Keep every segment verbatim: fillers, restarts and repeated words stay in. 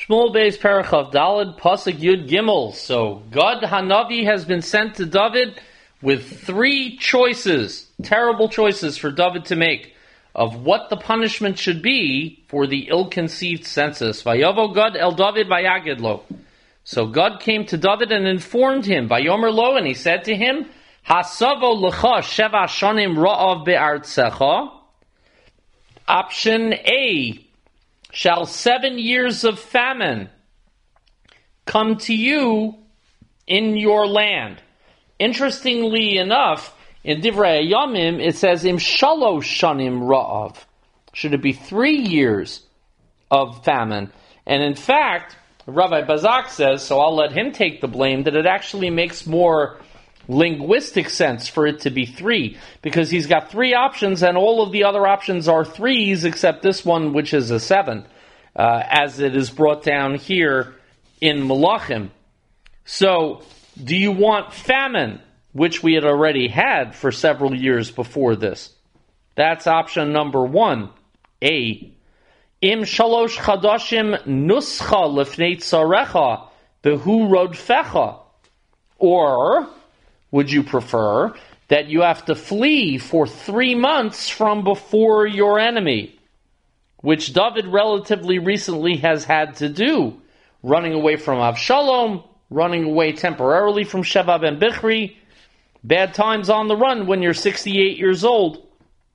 Shmuel Beis Parachav Daled Pasuk Yud Gimel. So God Hanavi has been sent to David with three choices, terrible choices for David to make of what the punishment should be for the ill-conceived census. Vayavo God el David vayagid lo. So God came to David and informed him, Vayomer lo, and he said to him, Hasavo lecha sheva shanim ra'av be'artsecha. Option A, shall seven years of famine come to you in your land. Interestingly enough, in Divrei Yamim, it says, Im shalosh shanim ra'av. Should it be three years of famine? And in fact, Rabbi Bazak says, so I'll let him take the blame, that it actually makes more linguistic sense for it to be three, because he's got three options and all of the other options are threes except this one, which is a seven, uh, as it is brought down here in Malachim. So, do you want famine, which we had already had for several years before this? That's option number one, A. Im shalosh chadashim nuscha lefnei tzarecha behu rodfecha. Or would you prefer that you have to flee for three months from before your enemy, which David relatively recently has had to do, running away from Avshalom, running away temporarily from Sheva ben Bichri, bad times on the run when you're sixty-eight years old.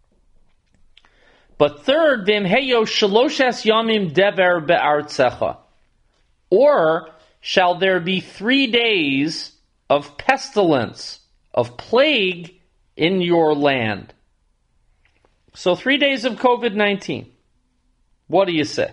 But third, v'imheyo shaloshes yamim dever be'artzecha. Or shall there be three days of pestilence, of plague in your land? So three days of covid nineteen. What do you say?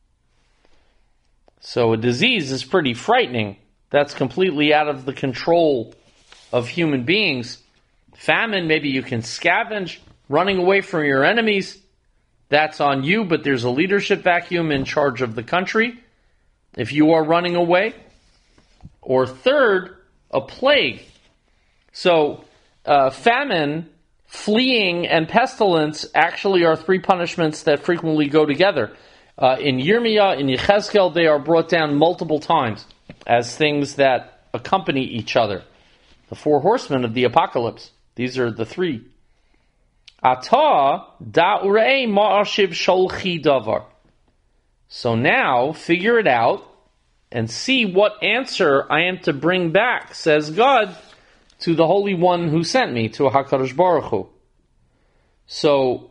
So a disease is pretty frightening. That's completely out of the control of human beings. Famine, maybe you can scavenge, running away from your enemies. That's on you, but there's a leadership vacuum in charge of the country if you are running away. Or third, a plague. So, uh, famine, fleeing, and pestilence actually are three punishments that frequently go together. Uh, in Yirmiyah, in Yechezkel, they are brought down multiple times as things that accompany each other. The four horsemen of the apocalypse. These are the three. Ata da'urei ma'ashiv sholchi davar. So now, figure it out and see what answer I am to bring back, says God, to the Holy One who sent me, to HaKadosh Baruch Hu. So,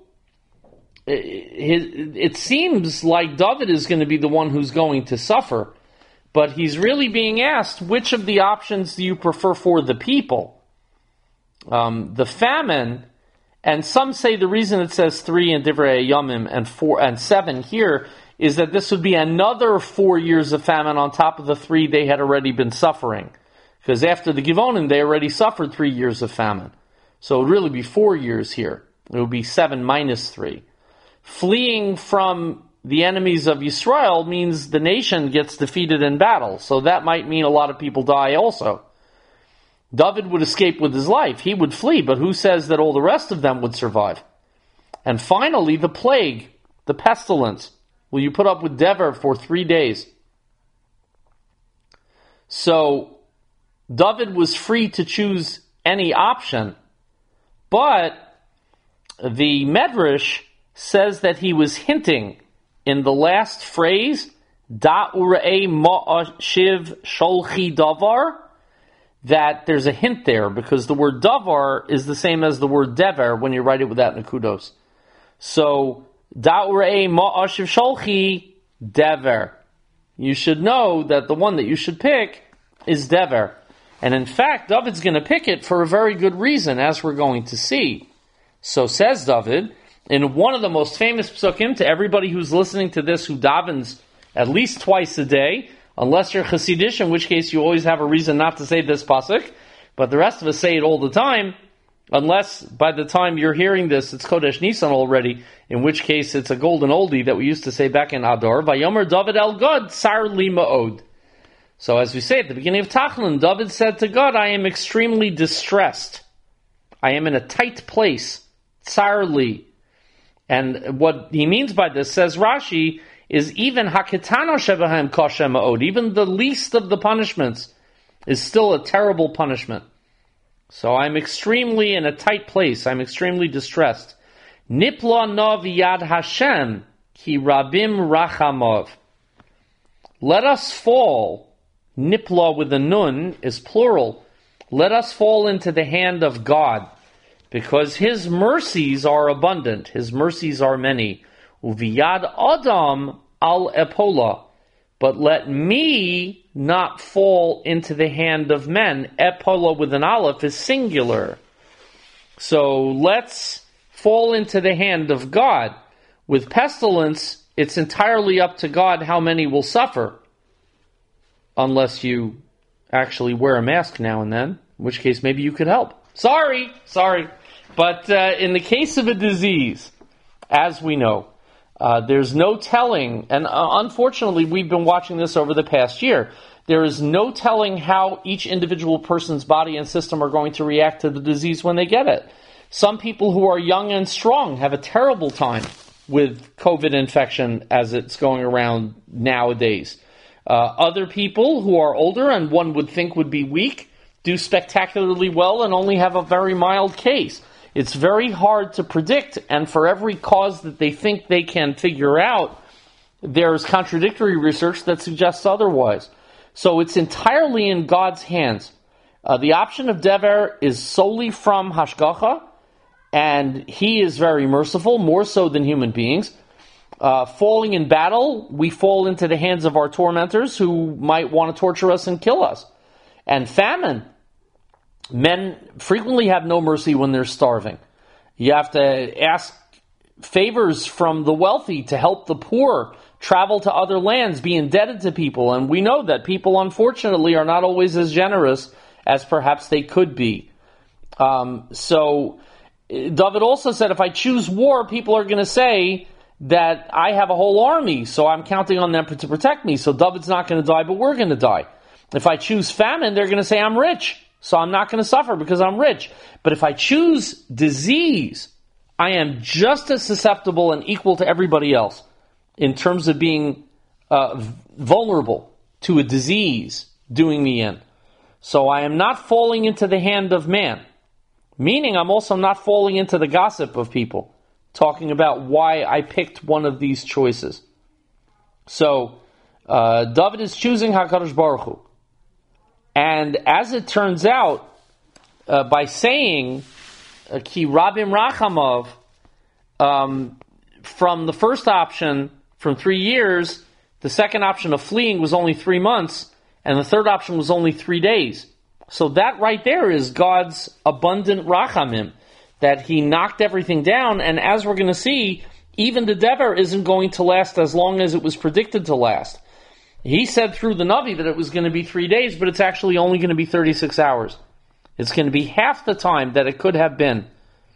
it, it seems like David is going to be the one who's going to suffer, but he's really being asked, which of the options do you prefer for the people? Um, the famine, and some say the reason it says three in Divrei Yamim and four and seven here is that this would be another four years of famine on top of the three they had already been suffering. Because after the Givonim, they already suffered three years of famine. So it would really be four years here. It would be seven minus three. Fleeing from the enemies of Yisrael means the nation gets defeated in battle. So that might mean a lot of people die also. David would escape with his life. He would flee, but who says that all the rest of them would survive? And finally, the plague, the pestilence. Will you put up with Dever for three days? So, David was free to choose any option, but the Medrash says that he was hinting in the last phrase, Da'urei ma'ashiv sholchi davar, that there's a hint there, because the word davar is the same as the word dever when you write it without nekudos. So, Da'urei ma'ashiv sholchi dever. You should know that the one that you should pick is dever. And in fact, David's going to pick it for a very good reason, as we're going to see. So says David, in one of the most famous psukim, to everybody who's listening to this who davens at least twice a day, unless you're Hasidish, in which case you always have a reason not to say this pasuk, but the rest of us say it all the time, unless by the time you're hearing this, it's Kodesh Nisan already, in which case it's a golden oldie that we used to say back in Adar, Vayomer David el God, Tsar li ma'od. So as we say at the beginning of Tachlin, David said to God, I am extremely distressed. I am in a tight place, Tsar li. And what he means by this, says Rashi, is even haketano shebahem koshem ma'od. Even the least of the punishments is still a terrible punishment. So I'm extremely in a tight place. I'm extremely distressed. Nipla no v'yad Hashem ki rabim rachamov. Let us fall. Nipla with a nun is plural. Let us fall into the hand of God, because His mercies are abundant. His mercies are many. Uviyad adam al epola. But let me not fall into the hand of men. Epola with an aleph is singular. So let's fall into the hand of God. With pestilence, it's entirely up to God how many will suffer. Unless you actually wear a mask now and then, in which case maybe you could help. Sorry, sorry. But uh, in the case of a disease, as we know, uh, there's no telling, and uh, unfortunately we've been watching this over the past year, there is no telling how each individual person's body and system are going to react to the disease when they get it. Some people who are young and strong have a terrible time with COVID infection as it's going around nowadays. Uh, other people who are older and one would think would be weak do spectacularly well and only have a very mild case. It's very hard to predict, and for every cause that they think they can figure out, there's contradictory research that suggests otherwise. So it's entirely in God's hands. Uh, the option of Dever is solely from Hashgacha, and He is very merciful, more so than human beings. Uh, falling in battle, we fall into the hands of our tormentors who might want to torture us and kill us. And famine, men frequently have no mercy when they're starving. You have to ask favors from the wealthy to help the poor, travel to other lands, be indebted to people. And we know that people, unfortunately, are not always as generous as perhaps they could be. Um, so David also said, if I choose war, people are going to say that I have a whole army, so I'm counting on them to protect me. So David's not going to die, but we're going to die. If I choose famine, they're going to say I'm rich, so I'm not going to suffer because I'm rich. But if I choose disease, I am just as susceptible and equal to everybody else in terms of being uh, vulnerable to a disease doing me in. So I am not falling into the hand of man, meaning I'm also not falling into the gossip of people, talking about why I picked one of these choices. So, uh, David is choosing HaKadosh Baruch Hu. And as it turns out, uh, by saying, Ki Rabim Rachamov, um, from the first option, from three years, the second option of fleeing was only three months, and the third option was only three days. So that right there is God's abundant Rachamim, that He knocked everything down, and as we're going to see, even the Dever isn't going to last as long as it was predicted to last. He said through the Navi that it was going to be three days, but it's actually only going to be thirty-six hours. It's going to be half the time that it could have been.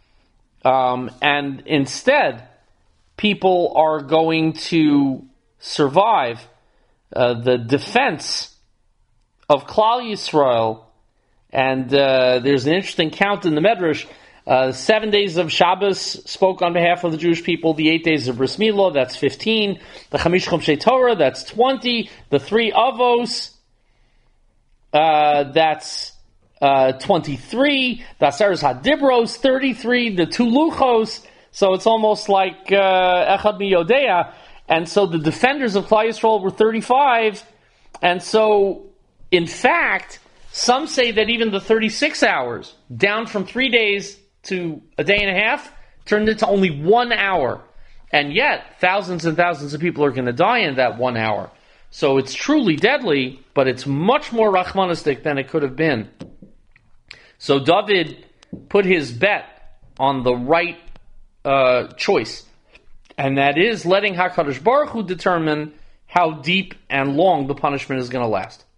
Um, and instead, people are going to survive uh, the defense of Klal Yisrael. And uh, there's an interesting count in the Medrash. Uh, seven days of Shabbos spoke on behalf of the Jewish people. The eight days of Bris Milah, that's fifteen. The Chamish Chomshei Torah, that's twenty. The three Avos, uh, that's uh, twenty-three. The Aseres HaDibros, thirty-three. The two Luchos, so it's almost like uh, Echad Miyodea. And so the defenders of Klal Yisrael were thirty-five. And so, in fact, some say that even the thirty-six hours, down from three days to a day and a half, turned into only one hour. And yet, thousands and thousands of people are going to die in that one hour. So it's truly deadly, but it's much more Rachmanistic than it could have been. So David put his bet on the right uh, choice. And that is letting HaKadosh Baruch Hu determine how deep and long the punishment is going to last.